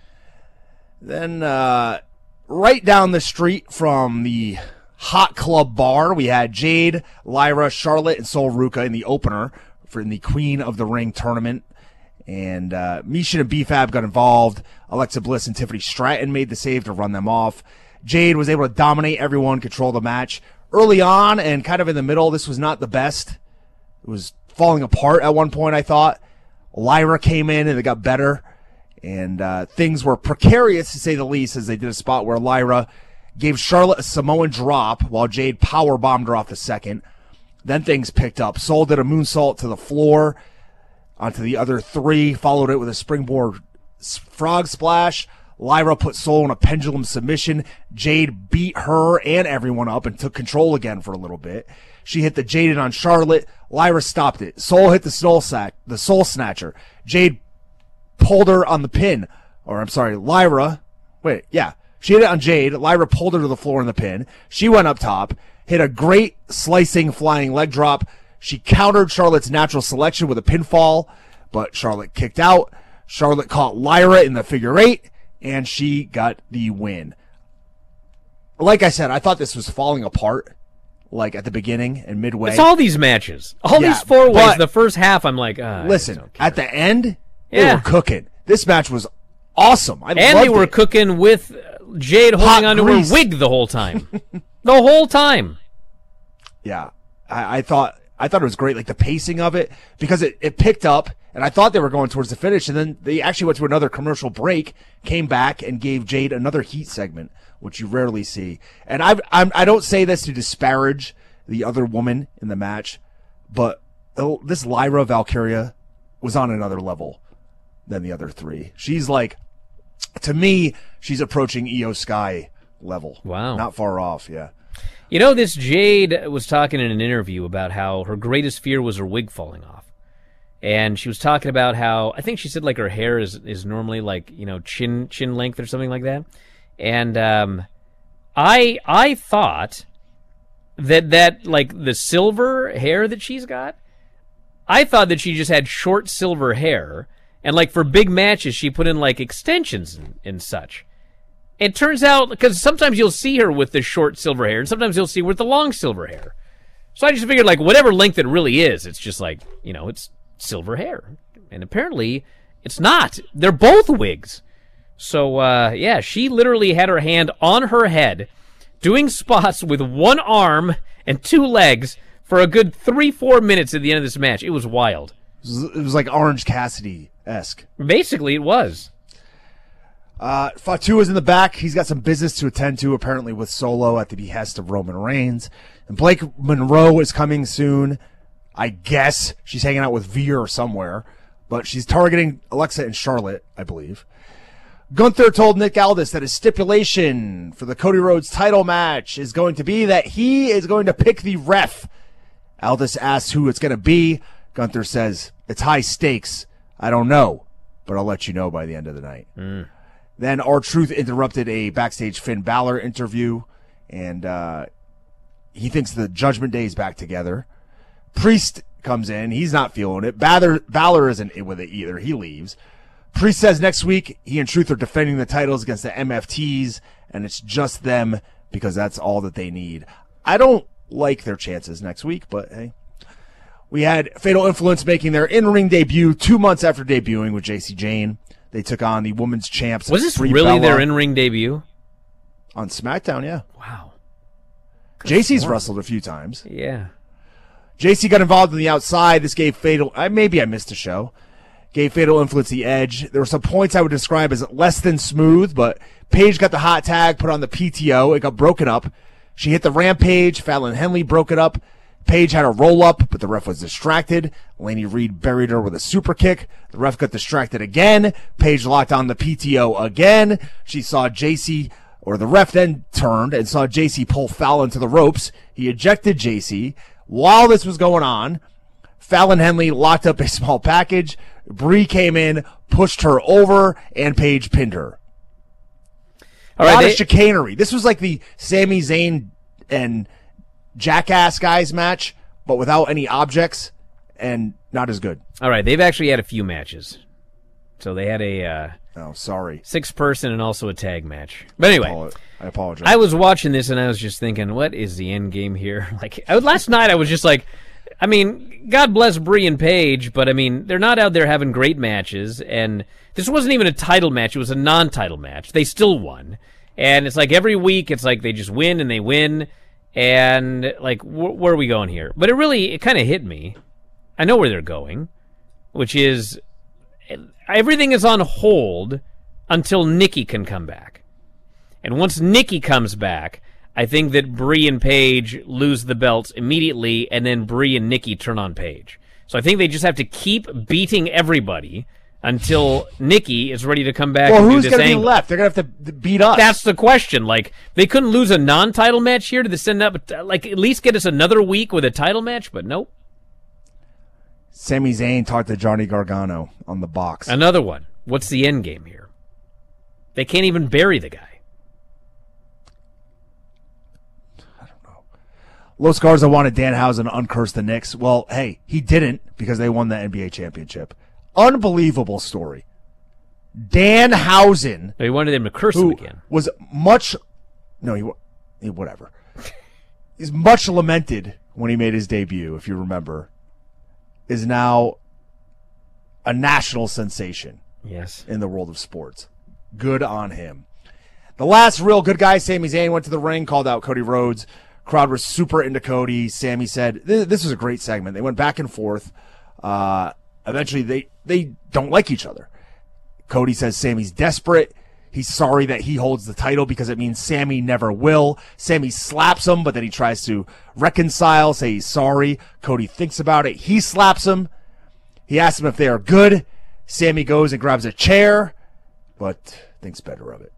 Then uh, right down the street from the Hot Club Bar, we had Jade, Lyra, Charlotte, and Sol Ruca in the opener for in the Queen of the Ring tournament. And uh, Misha and B Fab got involved. Alexa Bliss and Tiffany Stratton made the save to run them off. Jade was able to dominate everyone, control the match. Early on and kind of in the middle, this was not the best. It was falling apart at one point, I thought. Lyra came in and it got better. And uh, things were precarious, to say the least, as they did a spot where Lyra gave Charlotte a Samoan drop while Jade powerbombed her off the second. Then things picked up. Sol did a moonsault to the floor onto the other three, followed it with a springboard frog splash. Lyra put Sol in a pendulum submission. Jade beat her and everyone up and took control again for a little bit. She hit the Jaded on Charlotte. Lyra stopped it. Sol hit the soul sack, the soul snatcher. Jade pulled her on the pin. Or I'm sorry, Lyra. Wait, yeah. She hit it on Jade. Lyra pulled her to the floor in the pin. She went up top, hit a great slicing flying leg drop. She countered Charlotte's natural selection with a pinfall, but Charlotte kicked out. Charlotte caught Lyra in the figure eight, and she got the win. Like I said, I thought this was falling apart, like at the beginning and midway.
It's all these matches. All
Yeah,
these four ways.
but-
The first half, I'm like, ah, I
Listen,
don't care.
at the end, they
Yeah.
were cooking. This match was awesome. I
and they
loved
were
it.
cooking with Jade holding
Hot
onto
grease.
her wig the whole time. The whole time.
Yeah, I, I thought I thought it was great, like the pacing of it, because it, it picked up, and I thought they were going towards the finish, and then they actually went to another commercial break, came back, and gave Jade another heat segment, which you rarely see. And I I'm, I don't say this to disparage the other woman in the match, but oh, this Lyra Valkyria was on another level than the other three. She's like, to me, she's approaching Io Sky level.
Wow.
Not far off, yeah.
You know, this Jade was talking in an interview about how her greatest fear was her wig falling off. And she was talking about how, I think she said like her hair is, is normally like, you know, chin chin length or something like that. And um, I I thought that, that like the silver hair that she's got, I thought that she just had short silver hair. And like for big matches, she put in like extensions and, and such. It turns out, because sometimes you'll see her with the short silver hair, and sometimes you'll see her with the long silver hair. So I just figured, like, whatever length it really is, it's just like, you know, it's silver hair. And apparently, it's not. They're both wigs. So, uh, yeah, she literally had her hand on her head, doing spots with one arm and two legs for a good three, four minutes at the end of this match. It was wild.
It was, it was like Orange Cassidy-esque.
Basically, it was.
Uh, Fatu is in the back. He's got some business to attend to, apparently, with Solo at the behest of Roman Reigns. And Blake Monroe is coming soon. I guess she's hanging out with Veer somewhere, but she's targeting Alexa and Charlotte, I believe. Gunther told Nick Aldis that his stipulation for the Cody Rhodes title match is going to be that he is going to pick the ref. Aldis asks who it's going to be. Gunther says, it's high stakes. I don't know, but I'll let you know by the end of the night.
Mm.
Then R-Truth interrupted a backstage Finn Balor interview, and uh, he thinks the Judgment Day is back together. Priest comes in. He's not feeling it. Balor, Balor isn't in with it either. He leaves. Priest says next week he and Truth are defending the titles against the M F Ts, and it's just them because that's all that they need. I don't like their chances next week, but hey. We had Fatal Influence making their in-ring debut two months after debuting with J C Jane. They took on the women's champs.
Was this
Brie
really
Bella
their in-ring debut?
on SmackDown, yeah.
Wow.
J C's wrestled a few times.
Yeah.
J C got involved on the outside. This gave Fatal... I Maybe I missed a show. Gave Fatal Influence the edge. There were some points I would describe as less than smooth, but Paige got the hot tag, put on the P T O. It got broken up. She hit the Rampage. Fallon Henley broke it up. Paige had a roll-up, but the ref was distracted. Laney Reed buried her with a super kick. The ref got distracted again. Paige locked on the P T O again. She saw J C, or the ref then turned and saw J C pull Fallon to the ropes. He ejected J C. While this was going on, Fallon Henley locked up a small package. Brie came in, pushed her over, and Paige pinned her.
All
a
right,
lot
they-
of chicanery. This was like the Sami Zayn and Jackass guys match, but without any objects and not as good.
All right, they've actually had a few matches. So they had a uh,
oh, sorry,
six person and also a tag match. But anyway,
Apolo- I apologize.
I was watching this and I was just thinking, what is the end game here? Like I, last night, I was just like, I mean, God bless Brie and Paige, but I mean, they're not out there having great matches, and this wasn't even a title match; it was a non-title match. They still won, and it's like every week, it's like they just win and they win. And, like, wh- where are we going here? But it really, it kind of hit me. I know where they're going, which is everything is on hold until Nikki can come back. And once Nikki comes back, I think that Brie and Paige lose the belts immediately, and then Brie and Nikki turn on Paige. So I think they just have to keep beating everybody until Nikki is ready to come back
well,
and do
who's
this
going to be
angle.
left? They're going to have to beat us.
That's the question. Like, they couldn't lose a non-title match here to send up, like, at least get us another week with a title match, but nope.
Sami Zayn talked to Johnny Gargano on the box.
Another one. What's the end game here? They can't even bury the guy.
Los Garza wanted Danhausen to uncurse the Knicks. Well, hey, he didn't because they won the N B A championship. Unbelievable story. Danhausen.
He wanted him to curse
who
him again.
Was much, no, he, he whatever. He's much lamented when he made his debut, if you remember, is now a national sensation.
Yes.
In the world of sports. Good on him. The last real good guy, Sami Zayn, went to the ring, called out Cody Rhodes. Crowd was super into Cody. Sami said, this was a great segment. They went back and forth. Uh, eventually, they, they don't like each other. Cody says Sami's desperate. He's sorry that he holds the title because it means Sami never will. Sami slaps him, but then he tries to reconcile, say he's sorry. Cody thinks about it. He slaps him. He asks him if they are good. Sami goes and grabs a chair, but thinks better of it.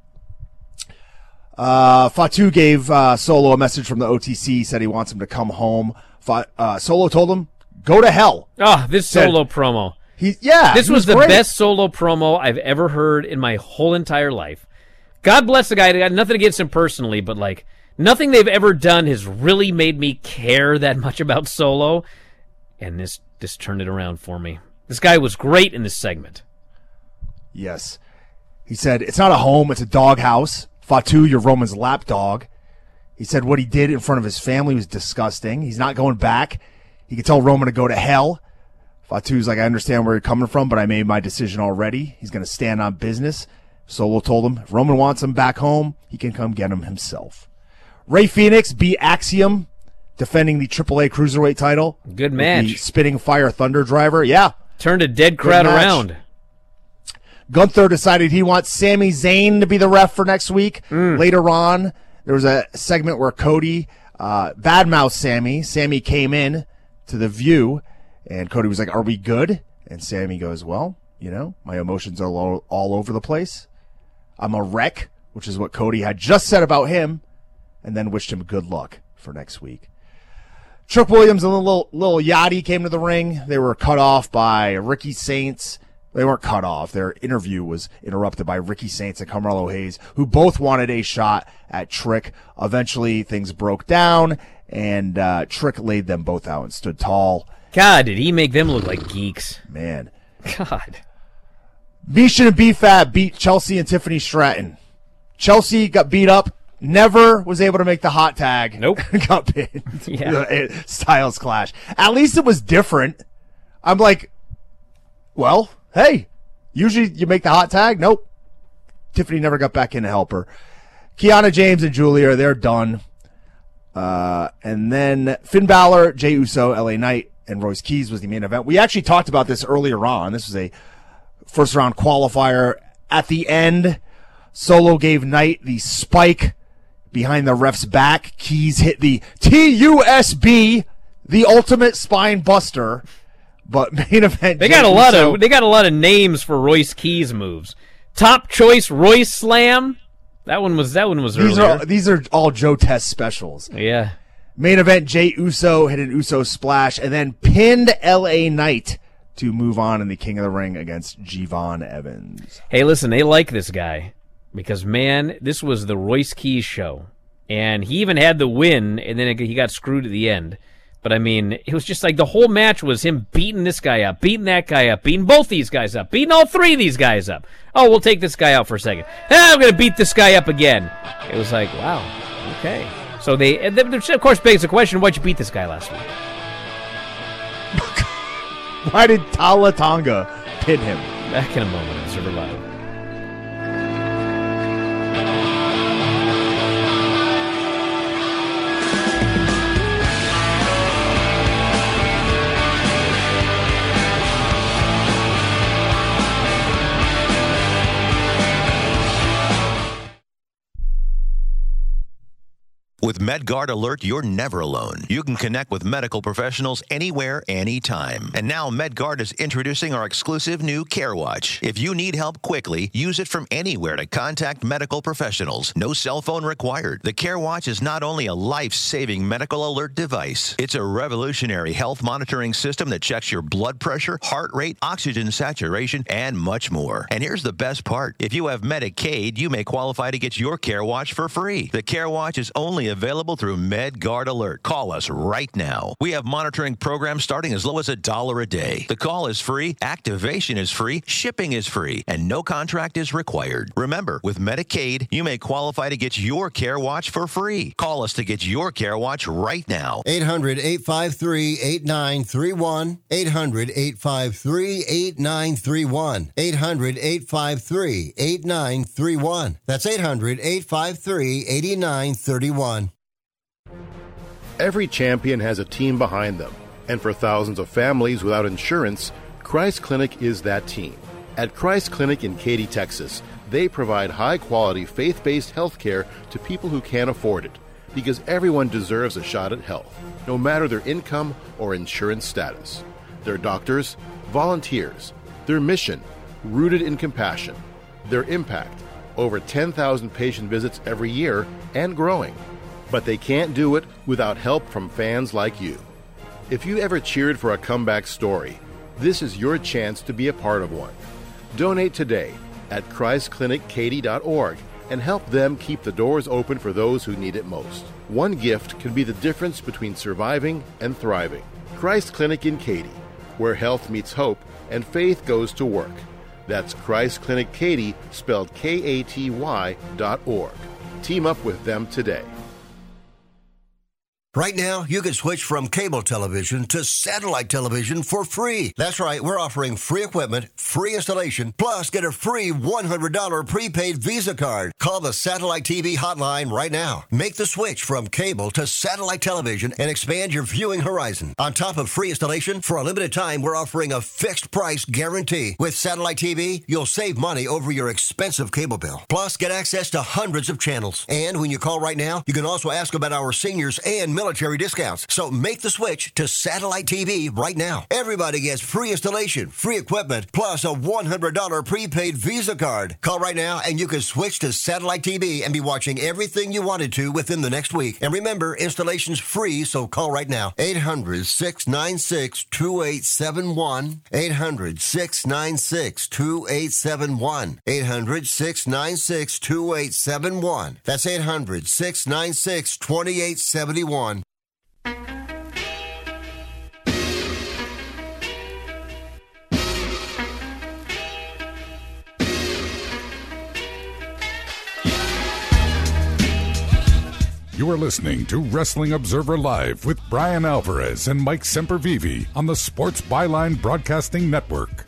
Uh, Fatu gave uh, Solo a message from the O T C, said he wants him to come home. Fa- uh, Solo told him, go to hell.
Ah, oh, this
said,
Solo promo.
He, yeah,
This
he
was,
was
the
great.
best Solo promo I've ever heard in my whole entire life. God bless the guy. I got nothing against him personally, but like nothing they've ever done has really made me care that much about Solo. And this, this turned it around for me. This guy was great in this segment.
Yes. He said, it's not a home, it's a doghouse. Fatu, you're Roman's lapdog. He said what he did in front of his family was disgusting. He's not going back. He could tell Roman to go to hell. Fatu's like, I understand where you're coming from, but I made my decision already. He's going to stand on business. Solo told him, if Roman wants him back home, he can come get him himself. Ray Phoenix beat Axiom, defending the triple A Cruiserweight title.
Good match.
The Spitting Fire Thunder Driver. Yeah.
Turned a dead crowd around.
Gunther decided he wants Sami Zayn to be the ref for next week.
Mm.
Later on, there was a segment where Cody uh, badmouthed Sami. Sami came in to the View, and Cody was like, are we good? And Sami goes, well, you know, my emotions are all, all over the place. I'm a wreck, which is what Cody had just said about him, and then wished him good luck for next week. Trick Williams and Lil, Lil Yachty came to the ring. They were cut off by Ricky Saints. They weren't cut off. Their interview was interrupted by Ricky Saints and Carmelo Hayes, who both wanted a shot at Trick. Eventually, things broke down, and uh, Trick laid them both out and stood tall.
God, did he make them look like geeks.
Man.
God.
Misha and B-Fab beat Chelsea and Tiffany Stratton. Chelsea got beat up, never was able to make the hot tag.
Nope.
Got pinned.
Yeah.
Styles clash. At least it was different. I'm like, well, hey, usually you make the hot tag. Nope. Tiffany never got back in to help her. Kiana James and Julia, they're done. Uh, and then Finn Balor, Jey Uso, L A Knight, and Royce Keys was the main event. We actually talked about this earlier on. This was a first round qualifier. At the end, Solo gave Knight the spike behind the ref's back. Keys hit the T U S B, the ultimate spine buster. But main event,
They got a lot of they got a lot of names for Royce Keys moves. Top choice Royce Slam. That one was that one was
these
earlier.
are these are all Joe Test specials.
Yeah.
Main event, Jey Uso hit an Uso splash and then pinned L A Knight to move on in the King of the Ring against G-Von Evans.
Hey, listen, they like this guy because, man, this was the Royce Keys show. And he even had the win, and then he got screwed at the end. But, I mean, it was just like the whole match was him beating this guy up, beating that guy up, beating both these guys up, beating all three of these guys up. Oh, we'll take this guy out for a second. Ah, I'm going to beat this guy up again. It was like, wow, okay. So they, and then, of course, begs the question, why'd you beat this guy last week?
Why did Tala Tonga pin him?
Back in a moment, Observer Live.
With MedGuard Alert, you're never alone. You can connect with medical professionals anywhere, anytime. And now MedGuard is introducing our exclusive new CareWatch. If you need help quickly, use it from anywhere to contact medical professionals. No cell phone required. The CareWatch is not only a life-saving medical alert device, it's a revolutionary health monitoring system that checks your blood pressure, heart rate, oxygen saturation, and much more. And here's the best part. If you have Medicaid, you may qualify to get your CareWatch for free. The CareWatch is only only available through MedGuard Alert. Call us right now. We have monitoring programs starting as low as a dollar a day. The call is free, activation is free, shipping is free, and no contract is required. Remember, with Medicaid, you may qualify to get your Care Watch for free. Call us to get your Care Watch right now.
eight hundred, eight five three, eight nine three one. eight hundred, eight five three, eight nine three one. eight hundred, eight five three, eight nine three one. That's eight hundred, eight five three, eight nine three one.
Every champion has a team behind them. And for thousands of families without insurance, Christ Clinic is that team. At Christ Clinic in Katy, Texas, they provide high-quality, faith-based health care to people who can't afford it, because everyone deserves a shot at health, no matter their income or insurance status. Their doctors, volunteers, their mission, rooted in compassion, their impact, over ten thousand patient visits every year and growing. But they can't do it without help from fans like you. If you ever cheered for a comeback story, this is your chance to be a part of one. Donate today at christ clinic katy dot org and help them keep the doors open for those who need it most. One gift can be the difference between surviving and thriving. Christ Clinic in Katy, where health meets hope and faith goes to work. That's Christ Clinic Katy, spelled K A T Y dot org. Team up with them today.
Right now, you can switch from cable television to satellite television for free. That's right, we're offering free equipment, free installation, plus get a free one hundred dollars prepaid Visa card. Call the Satellite T V hotline right now. Make the switch from cable to satellite television and expand your viewing horizon. On top of free installation, for a limited time, we're offering a fixed price guarantee. With Satellite T V, you'll save money over your expensive cable bill. Plus, get access to hundreds of channels. And when you call right now, you can also ask about our seniors and military discounts. So make the switch to Satellite T V right now. Everybody gets free installation, free equipment, plus a one hundred dollars prepaid Visa card. Call right now and you can switch to Satellite T V and be watching everything you wanted to within the next week. And remember, installation's free, so call right now. eight hundred, six nine six, two eight seven one. eight hundred, six nine six, two eight seven one. eight hundred, six nine six, two eight seven one. That's eight hundred, six nine six, two eight seven one.
You are listening to Wrestling Observer Live with Brian Alvarez and Mike Sempervive on the Sports Byline Broadcasting Network.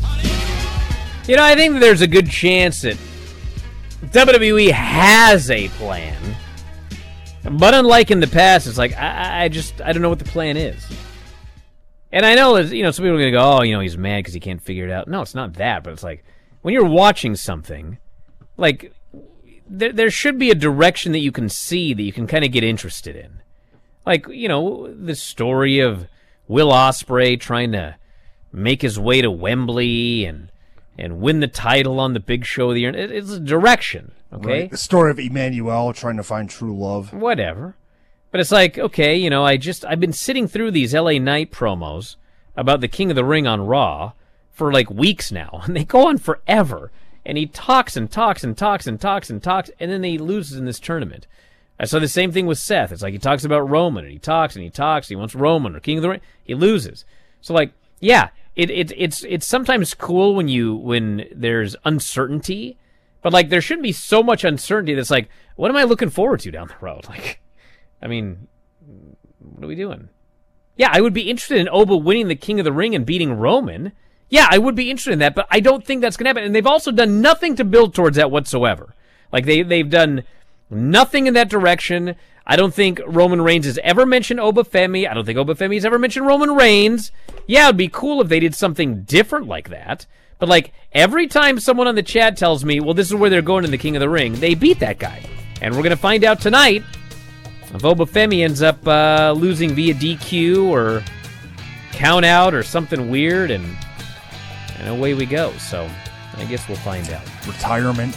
You know, I think that there's a good chance that W W E has a plan. But unlike in the past, it's like, I, I just, I don't know what the plan is. And I know that, you know, some people are going to go, oh, you know, he's mad because he can't figure it out. No, it's not that, but it's like, when you're watching something, like, there there should be a direction that you can see that you can kind of get interested in. Like, you know, the story of Will Ospreay trying to make his way to Wembley and and win the title on the big show of the year. It, it's a direction, okay?
Right. The story of Emmanuel trying to find true love.
Whatever. But it's like, okay, you know, I just, I've been sitting through these L A Knight promos about the King of the Ring on Raw for like weeks now, and they go on forever. And he talks and talks and talks and talks and talks, and then he loses in this tournament. I saw the same thing with Seth. It's like he talks about Roman, and he talks and he talks. He wants Roman or King of the Ring. He loses. So, like, yeah, it, it it's it's sometimes cool when you when there's uncertainty, but like there shouldn't be so much uncertainty that's like, what am I looking forward to down the road? Like, I mean, what are we doing? Yeah, I would be interested in Oba winning the King of the Ring and beating Roman. Yeah, I would be interested in that, but I don't think that's going to happen. And they've also done nothing to build towards that whatsoever. Like, they, they've done nothing in that direction. I don't think Roman Reigns has ever mentioned Oba Femi. I don't think Oba Femi has ever mentioned Roman Reigns. Yeah, it'd be cool if they did something different like that. But, like, every time someone on the chat tells me, well, this is where they're going in the King of the Ring, they beat that guy. And we're going to find out tonight if Oba Femi ends up uh, losing via D Q or count out or something weird, and... And away we go, so I guess we'll find out.
Retirement.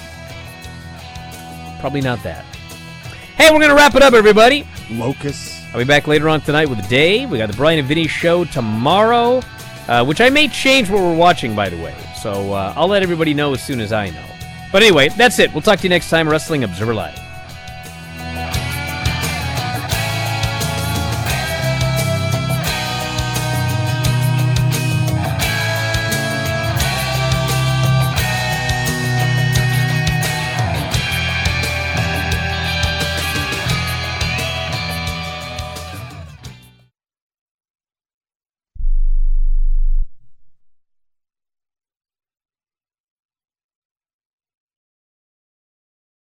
Probably not that. Hey, we're going to wrap it up, everybody.
Locust.
I'll be back later on tonight with Dave. We got the Brian and Vinny show tomorrow, uh, which I may change what we're watching, by the way. So uh, I'll let everybody know as soon as I know. But anyway, that's it. We'll talk to you next time, Wrestling Observer Live.